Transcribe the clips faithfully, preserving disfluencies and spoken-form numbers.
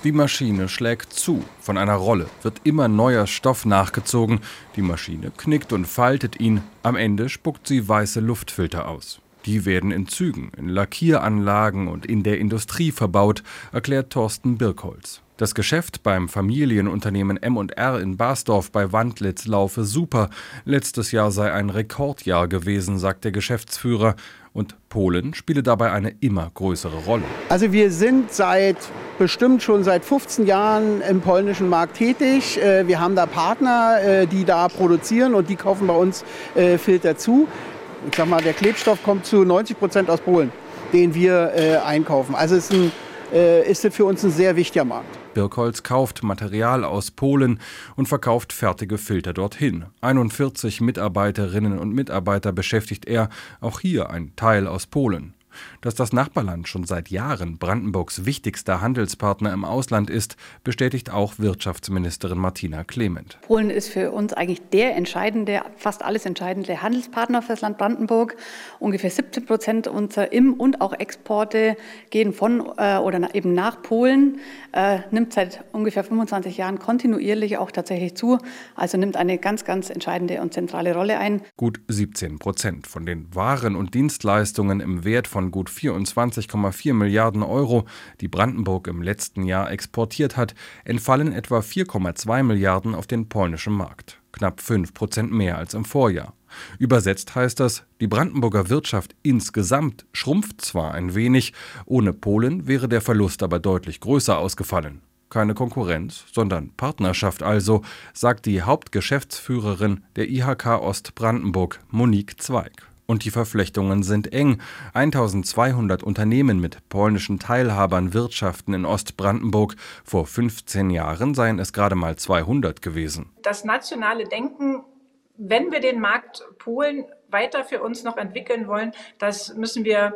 Die Maschine schlägt zu. Von einer Rolle wird immer neuer Stoff nachgezogen. Die Maschine knickt und faltet ihn. Am Ende spuckt sie weiße Luftfilter aus. Die werden in Zügen, in Lackieranlagen und in der Industrie verbaut, erklärt Thorsten Birkholz. Das Geschäft beim Familienunternehmen M und R in Basdorf bei Wandlitz laufe super. Letztes Jahr sei ein Rekordjahr gewesen, sagt der Geschäftsführer. Und Polen spiele dabei eine immer größere Rolle. Also wir sind seit bestimmt schon seit fünfzehn Jahren im polnischen Markt tätig. Wir haben da Partner, die da produzieren und die kaufen bei uns Filter zu. Ich sag mal, der Klebstoff kommt zu neunzig Prozent aus Polen, den wir äh, einkaufen. Also ist, ein, äh, ist für uns ein sehr wichtiger Markt. Birkholz kauft Material aus Polen und verkauft fertige Filter dorthin. einundvierzig Mitarbeiterinnen und Mitarbeiter beschäftigt er, auch hier ein Teil aus Polen. Dass das Nachbarland schon seit Jahren Brandenburgs wichtigster Handelspartner im Ausland ist, bestätigt auch Wirtschaftsministerin Martina Clement. Polen ist für uns eigentlich der entscheidende, fast alles entscheidende Handelspartner für das Land Brandenburg. Ungefähr siebzehn Prozent unserer Im- und auch Exporte gehen von äh, oder eben nach Polen. Äh, nimmt seit ungefähr fünfundzwanzig Jahren kontinuierlich auch tatsächlich zu. Also nimmt eine ganz, ganz entscheidende und zentrale Rolle ein. Gut siebzehn Prozent von den Waren und Dienstleistungen im Wert von gut vierundzwanzig Komma vier Milliarden Euro, die Brandenburg im letzten Jahr exportiert hat, entfallen etwa vier Komma zwei Milliarden auf den polnischen Markt. Knapp fünf Prozent mehr als im Vorjahr. Übersetzt heißt das, die Brandenburger Wirtschaft insgesamt schrumpft zwar ein wenig, ohne Polen wäre der Verlust aber deutlich größer ausgefallen. Keine Konkurrenz, sondern Partnerschaft also, sagt die Hauptgeschäftsführerin der I H K Ostbrandenburg, Monique Zweig. Und die Verflechtungen sind eng. eintausendzweihundert Unternehmen mit polnischen Teilhabern wirtschaften in Ostbrandenburg. Vor fünfzehn Jahren seien es gerade mal zweihundert gewesen. Das nationale Denken, wenn wir den Markt Polen weiter für uns noch entwickeln wollen, das müssen wir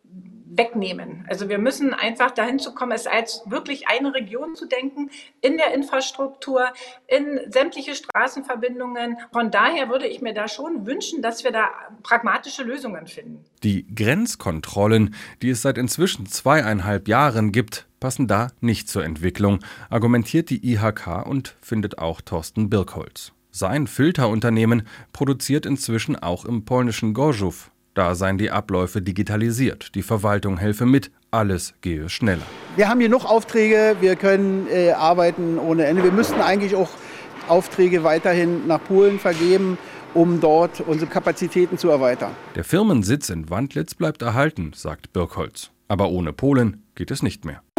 wegnehmen. Also wir müssen einfach dahin zu kommen, es als wirklich eine Region zu denken, in der Infrastruktur, in sämtliche Straßenverbindungen. Von daher würde ich mir da schon wünschen, dass wir da pragmatische Lösungen finden. Die Grenzkontrollen, die es seit inzwischen zweieinhalb Jahren gibt, passen da nicht zur Entwicklung, argumentiert die I H K und findet auch Thorsten Birkholz. Sein Filterunternehmen produziert inzwischen auch im polnischen Gorzów. Da seien die Abläufe digitalisiert, die Verwaltung helfe mit, alles gehe schneller. Wir haben genug Aufträge, wir können äh, arbeiten ohne Ende. Wir müssten eigentlich auch Aufträge weiterhin nach Polen vergeben, um dort unsere Kapazitäten zu erweitern. Der Firmensitz in Wandlitz bleibt erhalten, sagt Birkholz. Aber ohne Polen geht es nicht mehr.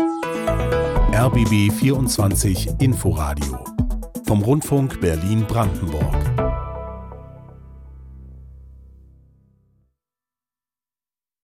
R B B vierundzwanzig Inforadio vom Rundfunk Berlin-Brandenburg.